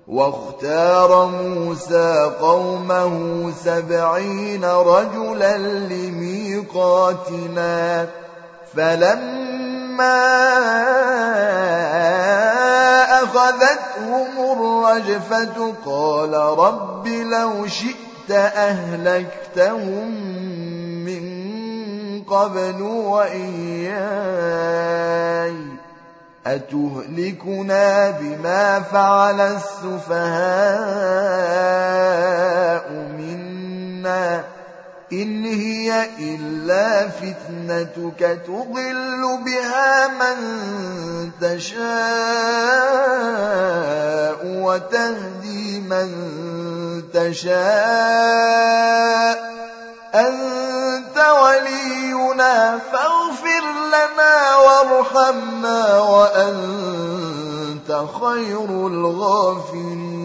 واختار موسى قومه 70 رجلا لميقاتنا فلما أخذتهم الرجفة قال رب لو شئت أهلكتهم من قبل وإياي أتهلكنا بما فعل السفهاء منا إن هي إلا فتنتك تضل بها من تشاء وتهدي من تشاء أنت ولينا فاغفر لنا وارحمنا وأنت خير الغافرين.